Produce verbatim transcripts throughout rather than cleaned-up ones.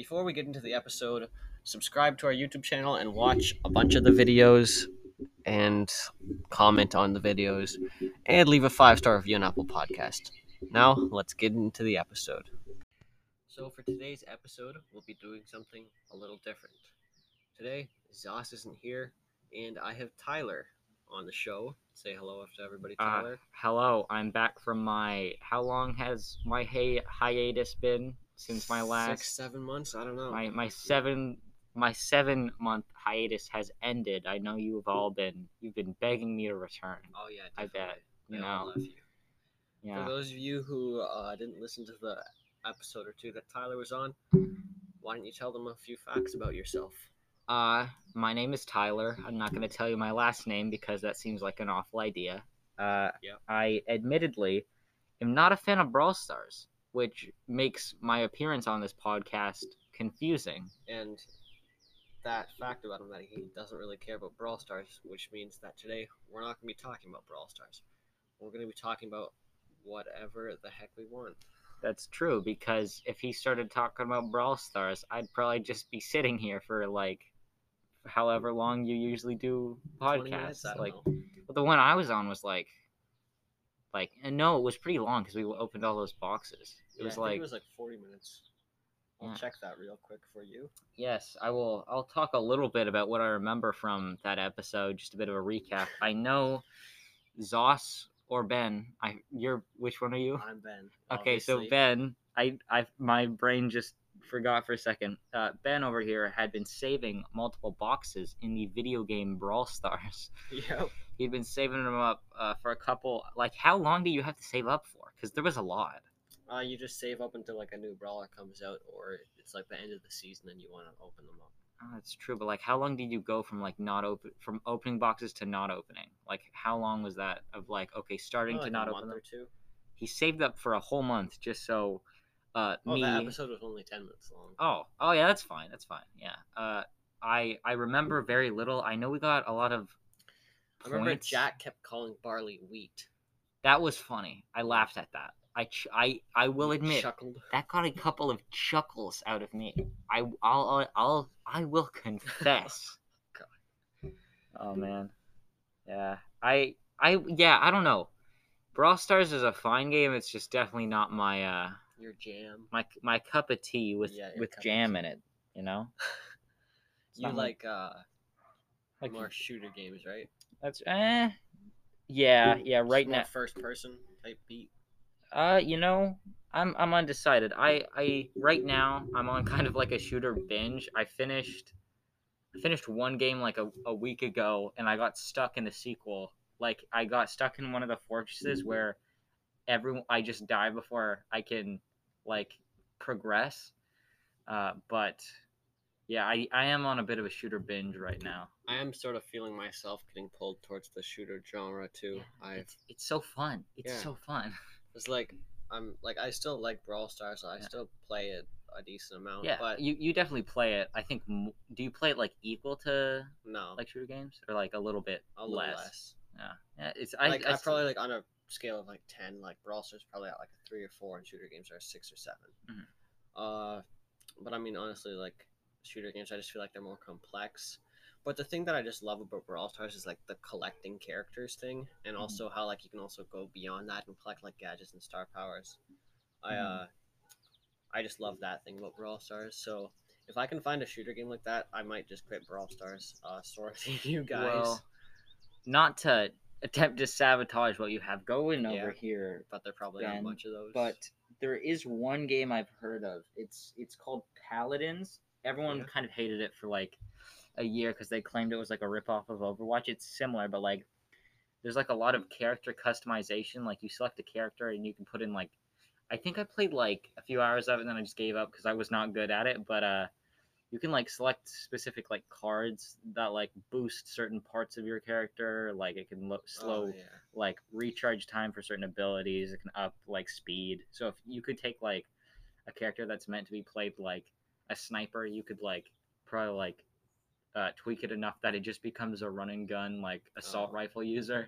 before we get into the episode, subscribe to our YouTube channel and watch a bunch of the videos and comment on the videos and leave a five star review on Apple Podcast. Now, let's get into the episode. So, for today's episode, we'll be doing something a little different. Today, Zos isn't here, and I have Tyler on the show. Say hello to everybody, Tyler. Uh, hello, I'm back from my. How long has my hi- hiatus been since my last? Six, seven months. I don't know. My my seven my seven month hiatus has ended. I know you've all been you've been begging me to return. Oh yeah, I definitely. bet. They You all know. love you. Yeah. For those of you who uh, didn't listen to the episode or two that Tyler was on, why don't you tell them a few facts about yourself? Uh, my name is Tyler. I'm not going to tell you my last name because that seems like an awful idea. Uh, Yep. I admittedly am not a fan of Brawl Stars, which makes my appearance on this podcast confusing. And that fact about him that he doesn't really care about Brawl Stars, which means that today we're not going to be talking about Brawl Stars. We're going to be talking about whatever the heck we want. That's true, because if he started talking about Brawl Stars, I'd probably just be sitting here for like however long you usually do twenty minutes, podcasts. I don't Like, know. but the one I was on was like, like, and no, it was pretty long because we opened all those boxes. It Yeah, was I think like, it was like forty minutes. I'll Yeah. check that real quick for you. yes, I will. I'll talk a little bit about what I remember from that episode. Just a bit of a recap. I know Zos or Ben. I you're which one are you? I'm Ben. Okay, so obviously. Ben, I, I, my brain just forgot for a second. Uh, Ben over here had been saving multiple boxes in the video game Brawl Stars. Yep. He'd been saving them up uh, for a couple. Like, how long do you have to save up for? Because there was a lot. Uh, you just save up until like a new brawler comes out, or it's like the end of the season and you want to open them up. Oh, that's true, but like, how long did you go from like not open from opening boxes to not opening? Like, how long was that of like okay, starting Oh, to like not a open month them? or two. He saved up for a whole month just so uh, Oh, me. that episode was only ten minutes long. Oh, oh yeah, that's fine. That's fine. Yeah. Uh, I I remember very little. I know we got a lot of. I remember points. Jack kept calling barley wheat. That was funny. I laughed at that. I ch- I I will He admit chuckled. that got a couple of chuckles out of me. I I'll I'll, I'll I will confess. God. Oh man. Yeah. I I yeah, I don't know. Brawl Stars is a fine game. It's just definitely not my uh Your jam. my my cup of tea with Yeah, your with cup of jam tea. in it, you know? It's You not my- like uh like more shooter games, right? that's eh yeah, yeah, right Just more now. first person type beat. Uh, you know, I'm I'm undecided. I I right now I'm on kind of like a shooter binge. I finished I finished one game like a, a week ago and I got stuck in the sequel. Like I got stuck in one of the fortresses where everyone I just die before I can like progress. Uh, but yeah, I, I am on a bit of a shooter binge right now. I am sort of feeling myself getting pulled towards the shooter genre too. I It's it's so fun. It's Yeah. so fun. It's like I'm like I still like Brawl Stars. So I Yeah. still play it a decent amount. Yeah, but you, you definitely play it. I think. m- Do you play it like equal to no, like shooter games, or like a little bit a little less? less. Yeah, yeah. It's I, Like I, I, probably like on a scale of like ten, like Brawl Stars probably at like a three or four, and shooter games are a six or seven. Mhm. Uh, but I mean honestly, like shooter games, I just feel like they're more complex. But the thing that I just love about Brawl Stars is like the collecting characters thing, and Mhm. also how like you can also go beyond that and collect like gadgets and star powers. I Mhm. uh, I just love that thing about Brawl Stars. So if I can find a shooter game like that, I might just quit Brawl Stars. Uh, sorry to you guys. well, not to attempt to sabotage what you have going Yeah. over here, but there probably aren't Ben, much of those. but there is one game I've heard of. It's it's called Paladins. Everyone Yeah. kind of hated it for like a year because they claimed it was like a ripoff of Overwatch. It's similar, but like there's like a lot of character customization. Like you select a character and you can put in like I think I played like a few hours of it and then I just gave up because I was not good at it. But uh, you can like select specific like cards that like boost certain parts of your character. Like it can lo- slow Oh, yeah. like recharge time for certain abilities. It can up like speed. So if you could take like a character that's meant to be played like a sniper, you could like probably like uh, tweak it enough that it just becomes a run and gun like assault Oh. rifle user.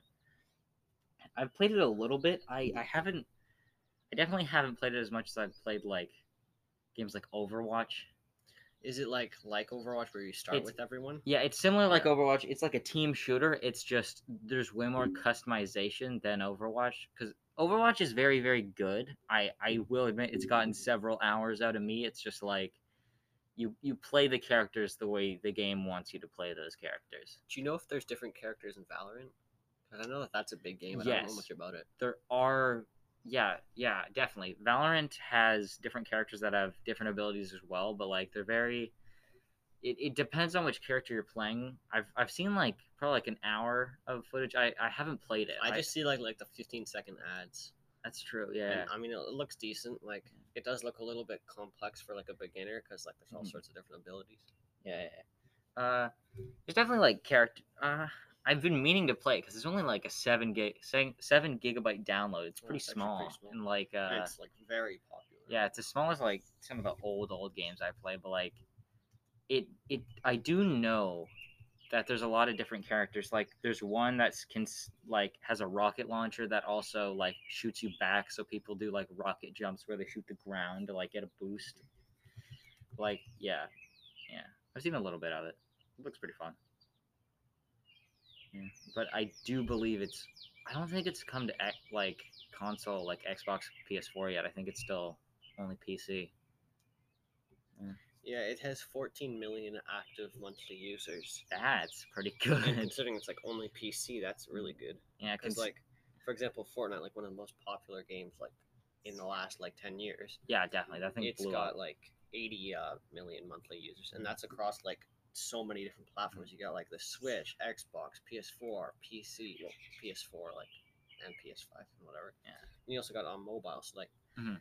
I've played it a little bit. I I haven't. I definitely haven't played it as much as I've played like games like Overwatch. Is it like like Overwatch where you start It's- with everyone? Yeah, it's similar like Yeah. Overwatch. It's like a team shooter. It's just there's way more customization than Overwatch because Overwatch is very very good. I I will admit it's gotten several hours out of me. It's just like you you play the characters the way the game wants you to play those characters. Do you know if there's different characters in Valorant? Because I know that that's a big game. And I don't know Yes. much about it. There are yeah yeah definitely Valorant has different characters that have different abilities as well, but like they're very it, it depends on which character you're playing. I've I've seen like probably like an hour of footage. I, I haven't played it. I just see like like the fifteen second ads. That's true. Yeah. And, I mean, it looks decent. Like it does look a little bit complex for like a beginner because like there's all Mhm. sorts of different abilities. Yeah. yeah, yeah. Uh, there's definitely like character. Uh, I've been meaning to play because it's only like a seven gig seven, seven gigabyte download. It's Oh, pretty it's actually small. pretty small. And like uh, And it's like very popular. yeah, it's as small as like some of the old old games I play, but like it it I do know that there's a lot of different characters. Like there's one that's can s- like has a rocket launcher that also like shoots you back. So people do like rocket jumps where they shoot the ground to like get a boost. Like yeah, yeah. I've seen a little bit of it. It looks pretty fun. Yeah. But I do believe it's. I don't think it's come to X- like console like Xbox, P S four yet. I think it's still only P C. Yeah, it has fourteen million active monthly users. That's pretty And good. considering it's like only P C, that's really good. Yeah, Because cause like, for example, Fortnite, like one of the most popular games like in the last like ten years, yeah, definitely that thing it's blew got up. like eighty uh, million monthly users, and that's across like so many different platforms. You got like the Switch, Xbox, P S four, P C, well, P S four, like, and P S five and whatever. Yeah. And you also got on mobile, so like, Mhm.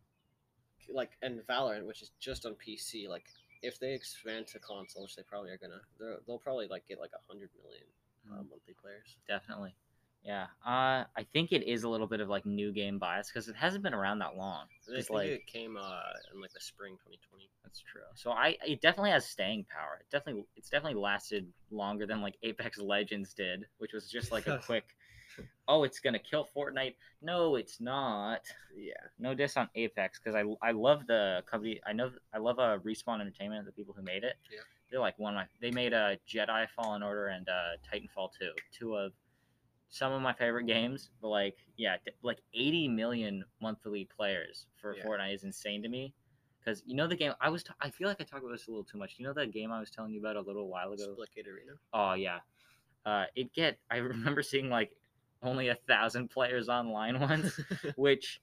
like, and Valorant, which is just on P C. Like, if they expand to console, which they probably are gonna, they're- they'll probably like get like a hundred million uh, Mhm. monthly players. Definitely. Yeah. Uh, I think it is a little bit of like new game bias because it hasn't been around that long. I It's think like it came uh, in like the spring twenty twenty. that's true. So I it definitely has staying power. It definitely it's definitely lasted longer than like Apex Legends did, which was just like a quick. Oh, it's gonna kill Fortnite. No, it's not. Yeah. No diss on Apex because I, I love the company. I know I love uh, Respawn Entertainment, the people who made it. Yeah. They're like one of my. They made a uh, Jedi Fallen Order and uh, Titanfall two, two of some of my favorite games. But like, yeah, d- like eighty million monthly players for Yeah. Fortnite is insane to me. Because you know the game I was. T- I feel like I talked about this a little too much. You know that game I was telling you about a little while ago. Splitgate Arena. Oh yeah, uh, it get. I remember seeing like only a thousand players online once, which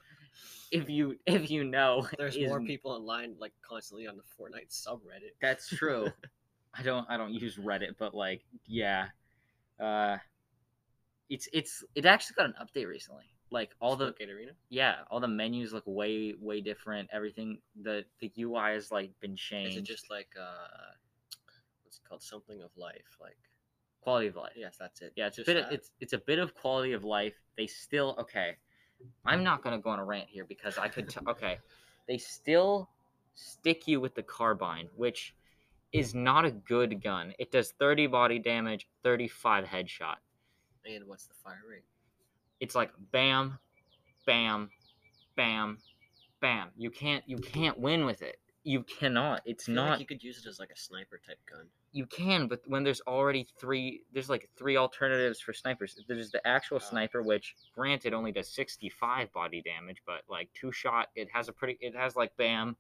if you if you know There's is, more people online like constantly on the Fortnite subreddit. that's true. I don't I don't use Reddit, but like yeah, uh, it's it's it actually got an update recently. Like all the Splitgate Arena. yeah, all the menus look way way different. Everything the the U I has like been changed. Is it just like uh, what's it called? Something of life, like quality of life? yes, that's it. Yeah, it's a Just bit of, that. it's it's a bit of quality of life. They still okay. I'm not gonna go on a rant here because I could t- okay. They still stick you with the carbine, which is not a good gun. It does thirty body damage, thirty-five headshot. And what's the fire rate? It's like bam, bam, bam, bam. You can't you can't win with it. You cannot. It's I feel not like you could use it as like a sniper type gun. you can, but when there's already three, there's like three alternatives for snipers. There's the actual Oh. sniper, which granted only does sixty-five body damage, but like two shot, it has a pretty, it has like bam,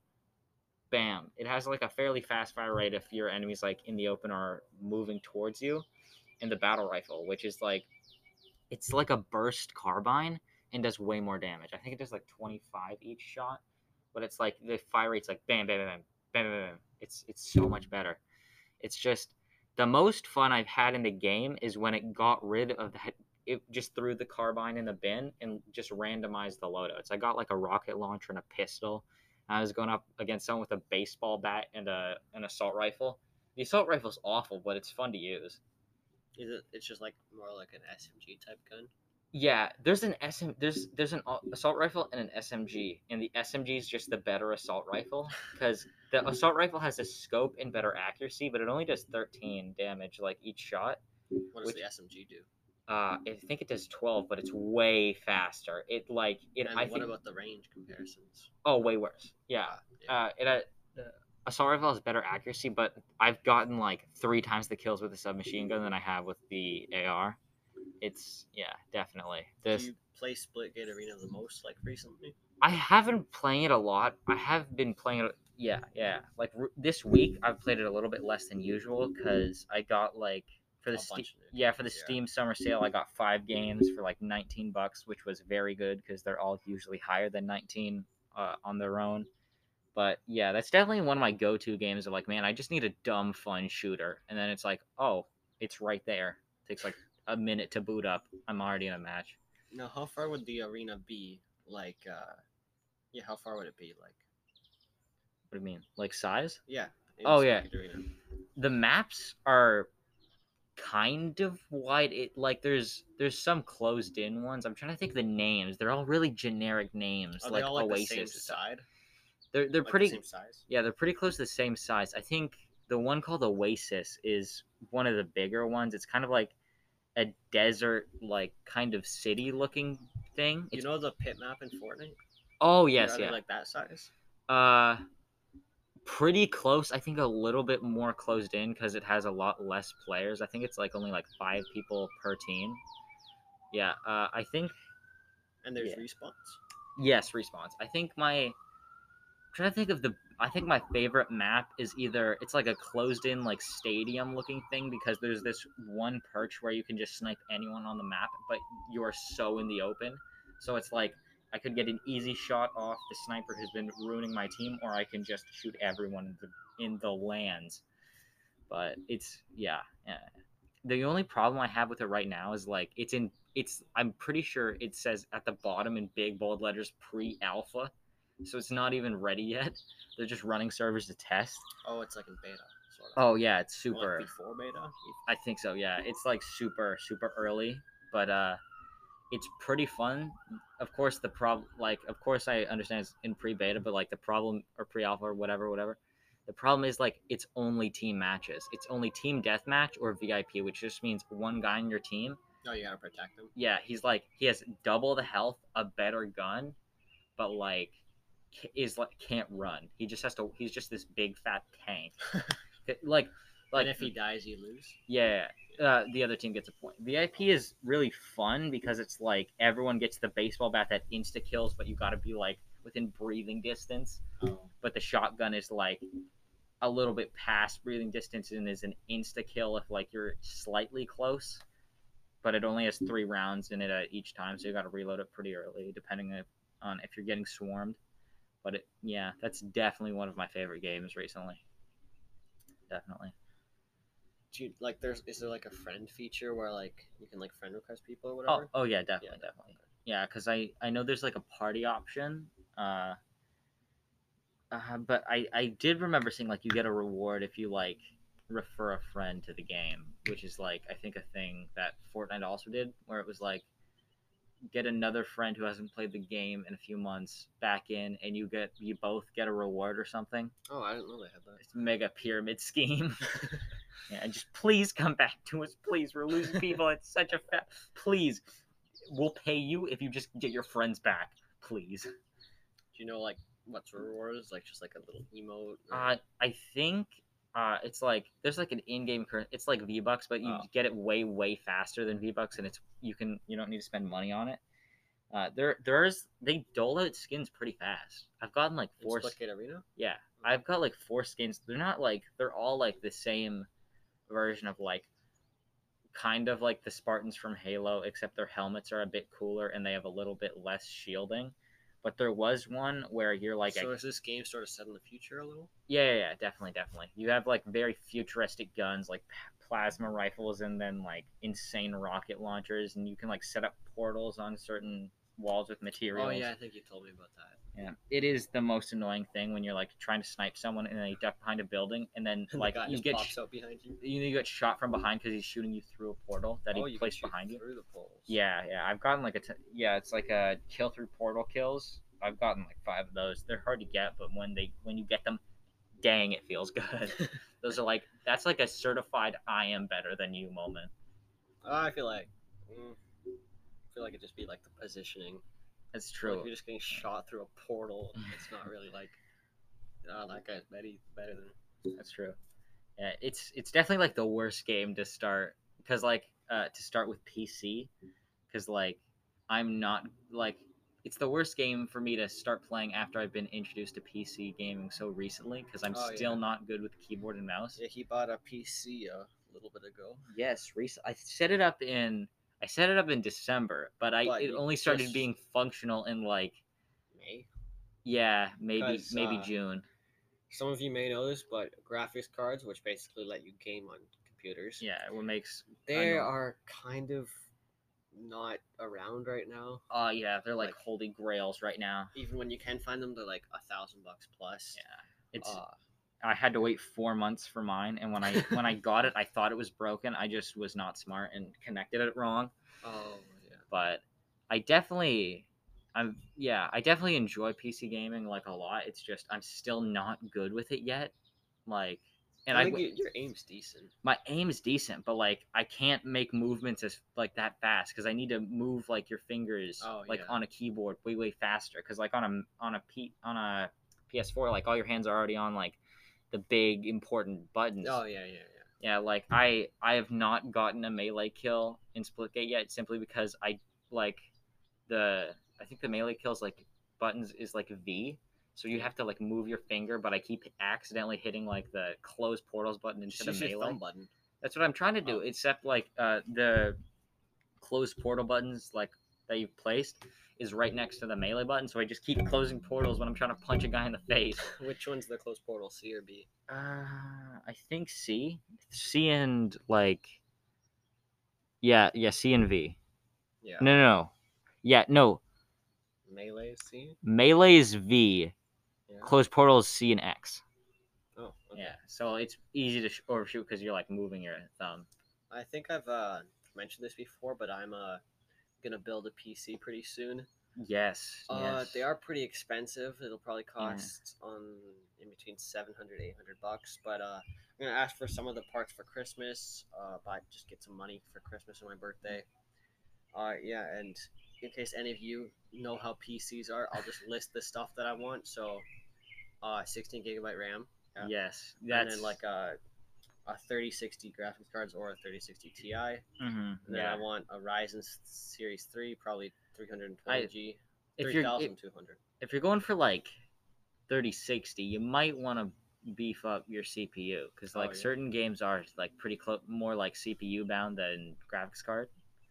bam. It has like a fairly fast fire rate if your enemies like in the open are moving towards you. And the battle rifle, which is like, it's like a burst carbine and does way more damage. I think it does like twenty-five each shot, but it's like the fire rate's like bam, bam, bam, bam, bam, bam, bam. It's it's so much better. It's just the most fun I've had in the game is when it got rid of that. It just threw the carbine in the bin and just randomized the loadouts. I got like a rocket launcher and a pistol. And I was going up against someone with a baseball bat and a an assault rifle. The assault rifle's awful, but it's fun to use. Is it? It's just like more like an S M G type gun. Yeah, there's an S M there's there's an assault rifle and an S M G, and the S M G is just the better assault rifle because the assault rifle has a scope and better accuracy, but it only does thirteen damage like each shot. What does Which- the S M G do? Uh, I think it does twelve, but it's way faster. It like it. And I what think about the range comparisons? oh way worse. Yeah. Ah, yeah. Uh, it uh, Assault Rifle has better accuracy, but I've gotten like three times the kills with the submachine gun than I have with the A R. It's yeah, definitely. Do This you play Splitgate Arena the most, like recently? I haven't playing it a lot. I have been playing it. Yeah, yeah. Like r- this week, I've played it a little bit less than usual because I got like for the A Ste- bunch of new yeah for the games, yeah. Steam summer sale, I got five games for like nineteen bucks, which was very good because they're all usually higher than nineteen uh, on their own. But yeah, that's definitely one of my go-to games. Of like, man, I just need a dumb fun shooter, and then it's like, oh, it's right there. takes like a minute to boot up. I'm already in a match. Now, how far would the arena be? Like, uh, yeah, how far would it be? Like, What do you mean? Like size? yeah. In Oh yeah, Splitgate Arena. the maps are kind of wide. It like there's there's some closed in ones. I'm trying to think of the names. They're all really generic names, Are like they all like Oasis. the same and stuff. side? They're they're Like pretty the same size? yeah, they're pretty close to the same size. I think the one called Oasis is one of the bigger ones. It's kind of like a desert like kind of city looking thing. You It's know the pit map in Fortnite? oh Yeah, yes, are they yeah. like that size? Uh pretty close. I think a little bit more closed in because it has a lot less players. I think it's like only like five people per team. Yeah, uh, I think And there's Yeah. respawns? yes, respawns. I think my I'm trying to think of the I think my favorite map is either it's like a closed in like stadium looking thing because there's this one perch where you can just snipe anyone on the map, but you are so in the open. So it's like I could get an easy shot off the sniper who's been ruining my team, or I can just shoot everyone in the, in the lands. But it's yeah, yeah. The only problem I have with it right now is like it's in it's I'm pretty sure it says at the bottom in big bold letters pre-alpha, so it's not even ready yet. They're just running servers to test. Oh, it's like in beta, sort of. Oh yeah, it's Or, like, super. before beta? I think so. Yeah, it's like super super early, but uh, it's pretty fun. Of course, the problem like of course I understand it's in pre-beta, but like the problem or pre-alpha or whatever whatever. The problem is like it's only team matches. It's only team deathmatch or V I P, which just means one guy in your team. Oh, you gotta protect them? Yeah, he's like he has double the health, a better gun, but like is like can't run. He just has to. He's just this big fat tank. like like And if he dies, you lose? yeah, uh, the other team gets a point. V I P is really fun because it's like everyone gets the baseball bat that insta kills, but you got to be like within breathing distance. Oh. But the shotgun is like a little bit past breathing distance and is an insta kill if like you're slightly close. But it only has three rounds in it at each time, so you got to reload it pretty early, depending on if you're getting swarmed. But it, yeah, that's definitely one of my favorite games recently. Definitely. Do you, like, there's is there like a friend feature where like you can like friend request people or Oh, whatever? oh yeah, definitely, Yeah, definitely. Yeah, because I I know there's like a party option. Uh, uh, but I I did remember seeing like you get a reward if you like refer a friend to the game, which is like I think a thing that Fortnite also did, where it was like get another friend who hasn't played the game in a few months back in, and you get you both get a reward or something. Oh, I didn't know they had that. It's a mega pyramid scheme. Yeah, and just please come back to us, please. We're losing people. It's such a fa- please. We'll pay you if you just get your friends back, please. Do you know like what's rewards? Like just like a little emote? Or... Uh, I think uh, it's like there's like an in-game current. It's like V Bucks, but you Oh. get it way way faster than V Bucks, and it's you can you don't need to spend money on it. Uh, there there's they dole out skins pretty fast. I've gotten like In four. Splitgate Arena? Yeah, I've got like four skins. They're not like they're all like the same version of like kind of like the Spartans from Halo, except their helmets are a bit cooler and they have a little bit less shielding. But there was one where you're like, So a, is this game sort of set in the future a little? yeah, yeah, yeah, definitely, definitely. You have like very futuristic guns, like p- plasma rifles, and then like insane rocket launchers, and you can like set up portals on certain walls with materials. Oh yeah, I think you told me about that. Yeah, it is the most annoying thing when you're like trying to snipe someone and they duck behind a building, and then And like the guy you just get pops sh- out behind you. you, you get shot from behind because he's shooting you through a portal that Oh, he you can placed shoot behind you. through the poles. Yeah, yeah, I've gotten like a t- yeah, it's like a kill through portal kills. I've gotten like five of those. They're hard to get, but when they when you get them, dang, it feels good. Those are like that's like a certified I am better than you moment. Oh, I feel like, mm, I feel like it'd just be like the positioning. That's I feel true. like if you're just getting shot through a portal, it's not really like. Oh, that guy's better, better than. That's true. Yeah, it's it's definitely like the worst game to start because like uh to start with P C because like I'm not like it's the worst game for me to start playing after I've been introduced to P C gaming so recently because I'm Oh still yeah, not good with keyboard and mouse. yeah. He bought a P C a little bit ago, Yes, recent. I set it up in I set it up in December, but I but it you only started just being functional in like May. yeah maybe Because maybe uh, June. some of you may know this, but graphics cards, which basically let you game on computers, Yeah, what makes they annoying. are kind of not around right now. Oh yeah, they're like, Like holy grails right now. even when you can find them, they're like a thousand bucks plus. Yeah, it's Uh, I had to wait four months for mine, and when I when I got it, I thought it was broken. I just was not smart and connected it wrong. oh yeah. But I definitely, I'm yeah, I definitely enjoy P C gaming like a lot. It's just I'm still not good with it yet. Like, and I I think you, your aim's decent. my aim is decent, but like I can't make movements as like that fast because I need to move like your fingers Oh like yeah. on a keyboard way way faster. Because like on a on a P on a P S four, like all your hands are already on like the big important buttons. Oh yeah, yeah, Yeah, like I I have not gotten a melee kill in Splitgate yet simply because I like the I think the melee kills like buttons is like V. So you Yeah. have to like move your finger, but I keep accidentally hitting like the close portals button yeah. instead Just of use your melee. thumb button. That's what I'm trying to do. Oh. Except like uh, the close portal buttons like that you've placed is right next to the melee button. So I just keep closing portals when I'm trying to punch a guy in the face. Which one's the close portal, C or B? Uh, I think C, C and like yeah, yeah, C and V. Yeah. No, no, no. Yeah, no. Melee is C. Melee is V. Yeah. Close portal is C and X. Oh. Okay. Yeah, so it's easy to sh- overshoot because you're like moving your thumb. I think I've uh, mentioned this before, but I'm uh, gonna build a P C pretty soon. Yes. Uh, Yes. they are pretty expensive. It'll probably Yeah. cost on in between seven hundred, eight hundred bucks. But uh, I'm gonna ask for some of the parts for Christmas. Uh, buy just get some money for Christmas and my birthday. Uh, yeah, and in case any of you know how P Cs are, I'll just list the stuff that I want. So, uh, sixteen gigabyte RAM. Yeah. Yes. And That's then like a a thirty sixty graphics cards or a thirty sixty Ti. mhm, And then yeah. I want a Ryzen s- Series three, probably three twenty G, If you're if, three thousand two hundred. if you're going for like thirty sixty, you might want to beef up your C P U because Oh, like yeah. certain games are like pretty close, more like C P U bound than graphics card.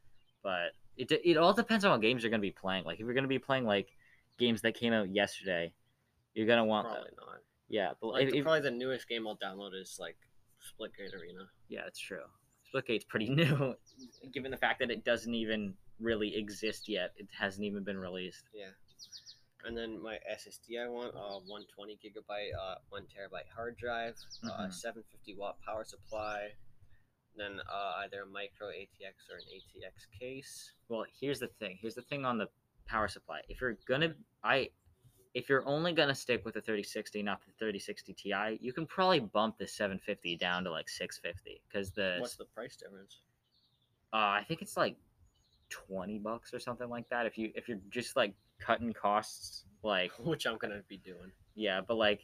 But it it all depends on what games you're gonna be playing. Like if you're gonna be playing like games that came out yesterday, you're gonna want Probably not. yeah, but Like if, the, if- probably the newest game I'll download is like Splitgate Arena. yeah, it's true. Splitgate's pretty new, given the fact that it doesn't even really exist yet. It hasn't even been released. Yeah. And then my S S D I want uh one twenty gigabyte, uh one terabyte hard drive, uh Mhm. seven fifty watt power supply, then uh either a micro A T X or an A T X case. Well, here's the thing. Here's the thing on the power supply. If you're gonna, I, if you're only gonna stick with the thirty sixty, not the thirty sixty Ti, you can probably bump the seven fifty down to like six fifty because the, What's the price difference? uh, I think it's like twenty bucks or something like that. If you if you're just like cutting costs, like Which I'm gonna be doing. yeah, but like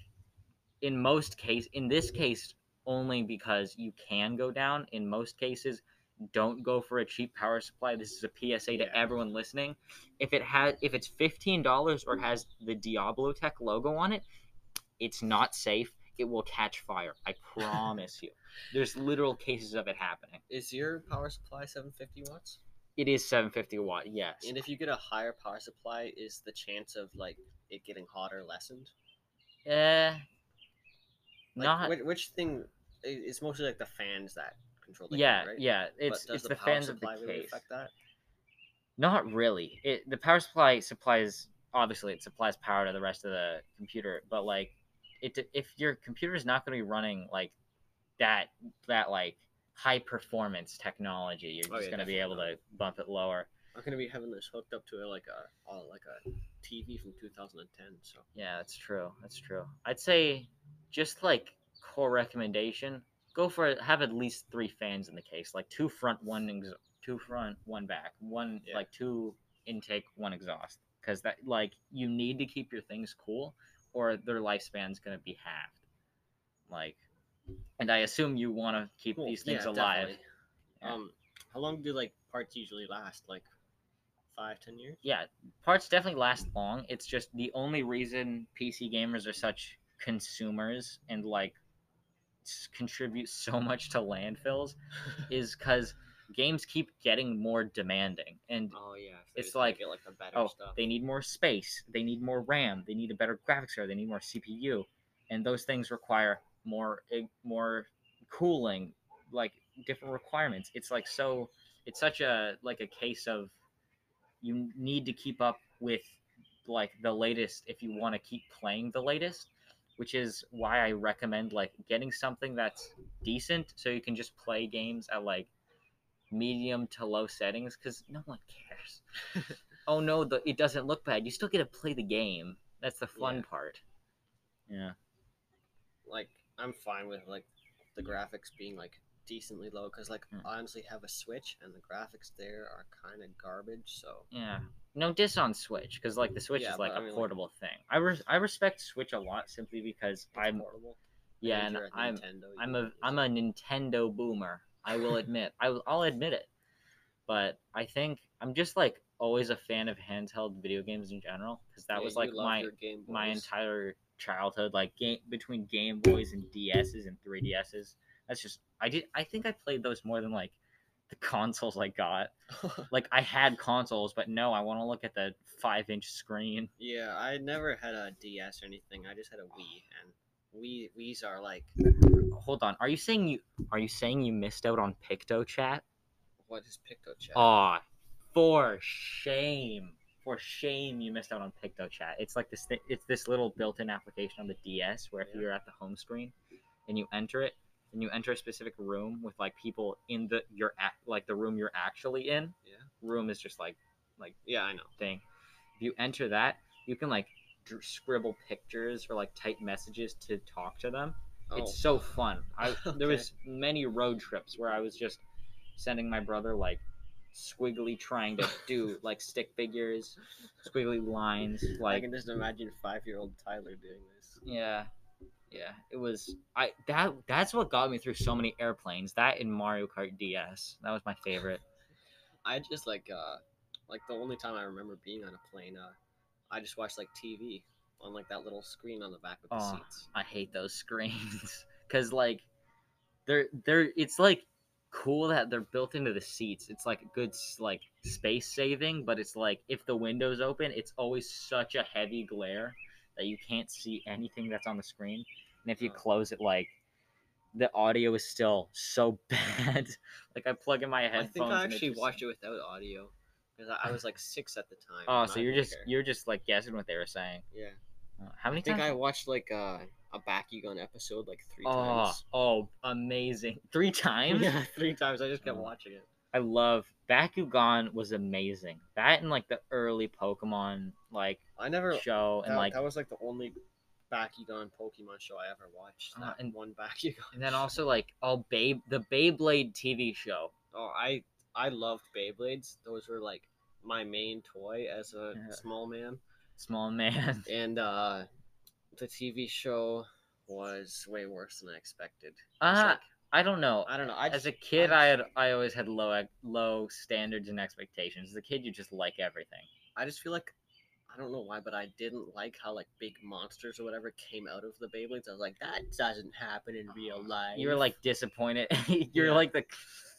in most case, in this case, only because you can go down. In most cases, don't go for a cheap power supply. This is a P S A to Yeah. everyone listening. If it has, if it's fifteen dollars or has the Diablo Tech logo on it, it's not safe. It will catch fire. I promise you. There's literal cases of it happening. Is your power supply seven fifty watts? It is seven fifty watt. Yes. And if you get a higher power supply, is the chance of like it getting hotter lessened? Eh, Like not. which, which thing? i- It's mostly like the fans that control the Yeah, heat, right? yeah. But It's does it's the, the, power fans of the supply really case. affect that? Not really. It the power supply supplies obviously it supplies power to the rest of the computer, but like it if your computer is not going to be running like that that like high performance technology, you're Oh, just yeah, going to be able definitely to bump it lower. I'm gonna be having this hooked up to a, like a uh, like a T V from two thousand ten. So Yeah, that's true. That's true. I'd say just like core recommendation, go for it. Have at least three fans in the case, like two front, one ex- two front, one back, one Yeah. like two intake, one exhaust, because that like you need to keep your things cool, or their lifespan's gonna be halved. Like, and I assume you want to keep Well, these things yeah, alive. definitely. Yeah. Um, how long do like parts usually last? Like five, ten years? Yeah, parts definitely last long. It's just the only reason P C gamers are such consumers and like s- contribute so much to landfills is because games keep getting more demanding, and Oh yeah, so it's it's like like, get like the better oh, stuff. they need more space, they need more RAM, they need a better graphics card, they need more C P U, and those things require more eh, more cooling, like different requirements. It's like so, it's such a like a case of you need to keep up with like the latest if you want to keep playing the latest, which is why I recommend like getting something that's decent so you can just play games at like medium to low settings because no one cares. Oh no, the, it doesn't look bad. You still get to play the game. That's the fun Yeah. part. Yeah. Like I'm fine with like the graphics being like decently low because like Mm. I honestly have a Switch and the graphics there are kind of garbage. So Yeah. No diss on Switch because like the Switch Yeah, is like but a I mean, like- portable thing. I res- I respect Switch a lot simply because it's I'm portable. yeah, Maybe and you're a I'm Nintendo I'm a user, I'm a Nintendo boomer. I will admit. I will- I'll admit it. But I think I'm just like always a fan of handheld video games in general because that Yeah, was you like love my your Game my Boys. entire childhood, like game between Game Boys and D S's and three D S's. That's just I did I think I played those more than like the consoles I got. Like I had consoles, but no, I want to look at the five inch screen. Yeah, I never had a D S or anything. I just had a Wii, and Wii Wii's are like Hold on, are you saying you are you saying you missed out on PictoChat? what is PictoChat? Aw, for shame. For shame you missed out on PictoChat. It's like this thi- it's this little built-in application on the D S where if Yeah. you're at the home screen and you enter it and you enter a specific room with like people in the your act like the room you're actually in. Yeah. Room is just like like Yeah, I know. thing. If you enter that, you can like dr- scribble pictures or like type messages to talk to them. Oh. It's so fun. I Okay. there was many road trips where I was just sending my brother like squiggly trying to do like stick figures, squiggly lines. I Like can just imagine five-year-old Tyler doing this. yeah, yeah. It was I that that's what got me through so many airplanes. That and Mario Kart D S. That was my favorite. I just like uh like the only time I remember being on a plane, uh I just watched like T V on like that little screen on the back of the Oh, seats. I hate those screens because like they're they're it's like cool that they're built into the seats. It's like good s- like space saving, but it's like if the window's open, it's always such a heavy glare that you can't see anything that's on the screen. And if you Oh. close it, like the audio is still so bad. Like I plug in my I headphones. think I and it actually just- watched it without audio because I, I was like six at the time. Oh, and so I you're didn't just care. you're just like guessing what they were saying. Yeah. Uh, how many I think times? I watched like uh, a Bakugan episode like three oh, times. oh, amazing! Three times. Yeah, three times. I just kept Oh. watching it. I love Bakugan was amazing. That and like the early Pokemon like I never. show and that, like that was like the only Bakugan Pokemon show I ever watched. Uh, That and- one Bakugan. and then also like oh babe the Beyblade T V show. Oh, I I loved Beyblades. Those were like my main toy as a Yeah. small man. Small man. And uh, the T V show was way worse than I expected. It's Uh, like, I don't know. I don't know. I As a just- kid, I I just- had I always had low low standards and expectations. As a kid, you just like everything. I just feel like I don't know why, but I didn't like how like big monsters or whatever came out of the Beyblades. I was like, that doesn't happen in real life. You were like disappointed. You're Yeah. like the.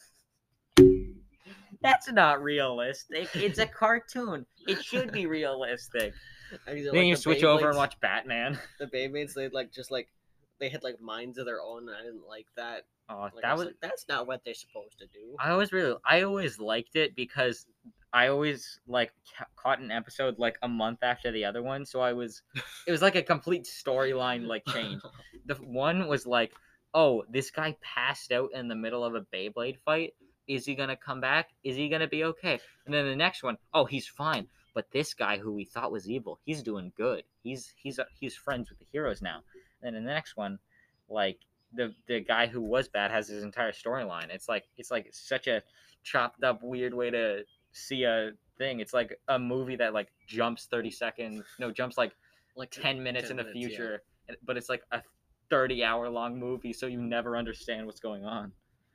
That's not realistic. It's a cartoon. It should be realistic. I mean, Then like, you the switch over and Beyblades- watch Batman. the Beyblades. They like just like they had like minds of their own, and I didn't like that. Oh, Like, I that was was. like, that's not what they're supposed to do. I always really, I always liked it because I always like ca- caught an episode like a month after the other one, so I was, it was like a complete storyline like change. The one was like, oh, this guy passed out in the middle of a Beyblade fight. Is he gonna come back? Is he gonna be okay? And then the next one, oh, he's fine. But this guy who we thought was evil, he's doing good. He's he's he's friends with the heroes now. And then the next one, like the the guy who was bad has his entire storyline. It's like it's like such a chopped up weird way to see a thing. It's like a movie that like jumps thirty seconds. No, jumps like like ten minutes ten in the minutes, yeah. future, and- but it's like a thirty hour long movie, so you never understand what's going on.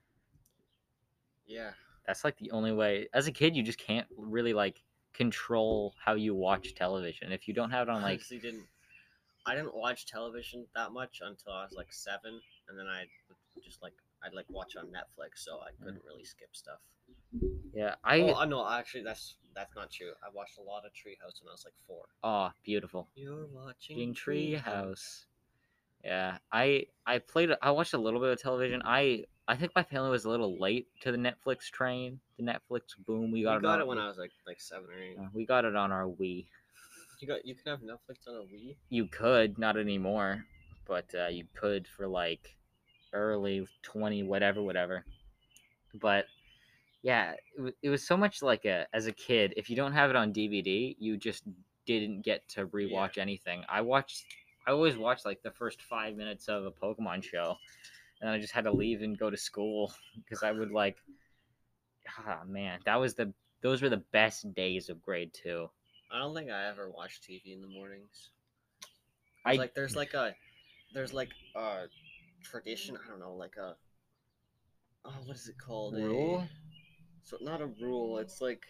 Yeah. That's like the only way. As a kid, you just can't really like control how you watch television. If you don't have it on like Honestly, didn't I didn't watch television that much until I was like seven, and then I would just like I'd like watch on Netflix, so I couldn't really skip stuff. yeah, I Oh, uh, no, actually, that's that's not true. I watched a lot of Treehouse when I was like four. oh beautiful. You're watching Watching Treehouse. Yeah, I I played. I watched a little bit of television. I I think my family was a little late to the Netflix train, the Netflix boom. We We got, got it, it on, when I was like like seven or eight. uh, we got it on our Wii. You got you can have Netflix on a Wii. You could, not anymore, but uh, you could for like early twenty whatever whatever. But yeah, it, wa- it was so much like a as a kid. If you don't have it on D V D, you just didn't get to rewatch anything. I watched. I always watched like the first five minutes of a Pokemon show, and I just had to leave and go to school because I would like. Ah man, that was the. Those were the best days of grade two. I don't think I ever watched T V in the mornings. I I like there's like a there's like a tradition. I don't know, like a oh, what is it called? Rule? A, so not a rule. It's like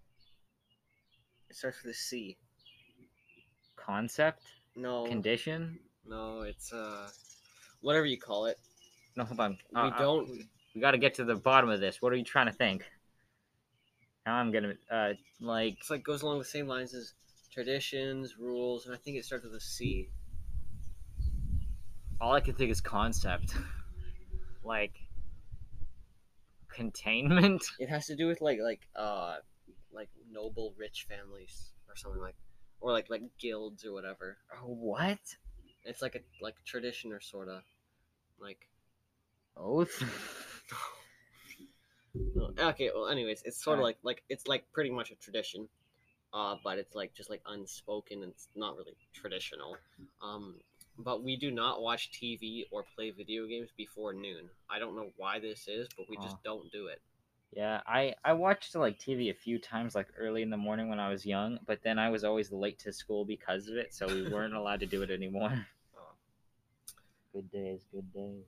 it starts with a C. Concept, No, condition. no, it's uh, whatever you call it. No, hold on. We Uh, uh, don't. we we got to get to the bottom of this. What are you trying to think? Now I'm gonna uh like It's like goes along the same lines as traditions, rules, and I think it starts with a C. all I can think is concept, like containment. It has to do with like like uh, like noble rich families or something like, or like like guilds or whatever. Oh, what? It's like a like tradition or sorta, like. Oath. No, okay, well, anyways, it's sort of Alright. like like it's like pretty much a tradition, uh, but it's like just like unspoken and it's not really traditional. Um, but we do not watch T V or play video games before noon. I don't know why this is, but we just Aw. don't do it. Yeah, I I watched like T V a few times, like early in the morning when I was young, but then I was always late to school because of it, so we weren't allowed to do it anymore. Oh. Good days, good days.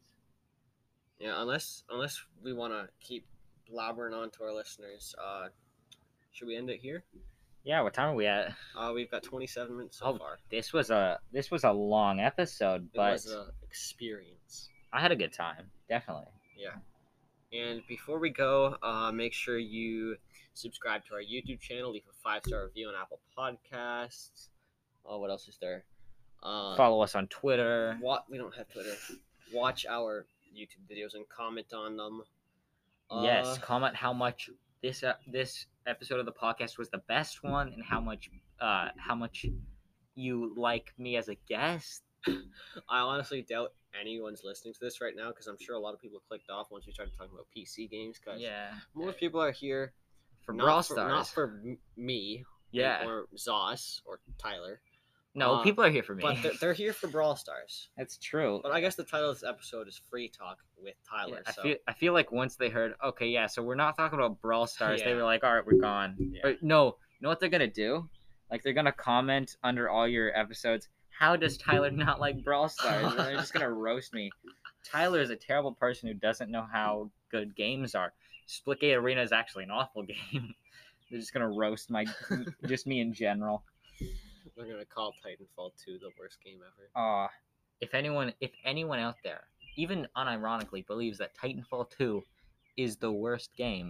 Yeah, unless unless we want to keep blabbering on to our listeners, uh, should we end it here? Yeah, what time are we at? Uh, we've got twenty-seven minutes so Oh, far. This was a this was a long episode, It but was an experience. I had a good time, definitely. Yeah. And before we go, uh, make sure you subscribe to our YouTube channel, leave a five star review on Apple Podcasts. Oh, what else is there? Uh, Follow us on Twitter. What we don't have Twitter. Watch our YouTube videos and comment on them. Yes, Uh, comment how much this uh, this episode of the podcast was the best one, and how much uh how much you like me as a guest. I honestly doubt anyone's listening to this right now because I'm sure a lot of people clicked off once we started talking about P C games. Because Yeah, most people are here for not Brawl for, Stars. not for m- me, Yeah, or Zoss or Tyler, no, uh, people are here for me. but they're, they're here for Brawl Stars. That's true. But I guess the title of this episode is Free Talk with Tyler. Yeah, I so feel I feel like once they heard, okay, yeah, so we're not talking about Brawl Stars, they Yeah. were like, all right, we're gone. Yeah. But no, you know what they're gonna do? Like they're gonna comment under all your episodes. How does Tyler not like Brawl Stars? And they're just gonna roast me. Tyler is a terrible person who doesn't know how good games are. Splitgate Arena is actually an awful game. They're just gonna roast my, just me in general. we're gonna call Titanfall two the worst game ever. Uh if anyone, if anyone out there, even unironically, believes that Titanfall two is the worst game,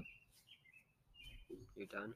You done?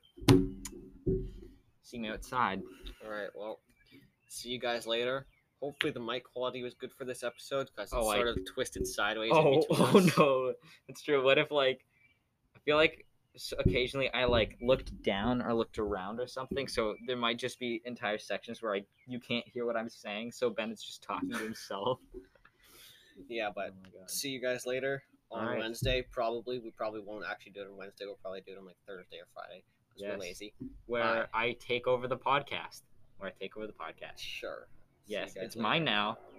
see me outside. All right. Well, see you guys later. Hopefully the mic quality was good for this episode because it's Oh, I- sort of twisted sideways. in Oh, between oh us. no, it's true. What if like, I feel like s- occasionally I like looked down or looked around or something, so there might just be entire sections where I you can't hear what I'm saying, so Ben is just talking to himself. Yeah, but Oh my God. see you guys later on All right. Wednesday. Probably we probably won't actually do it on Wednesday. We'll probably do it on like Thursday or Friday because Yes. we're lazy. Where Bye. I take over the podcast. Where I take over the podcast. Sure. See you Yes, guys it's mine later. now.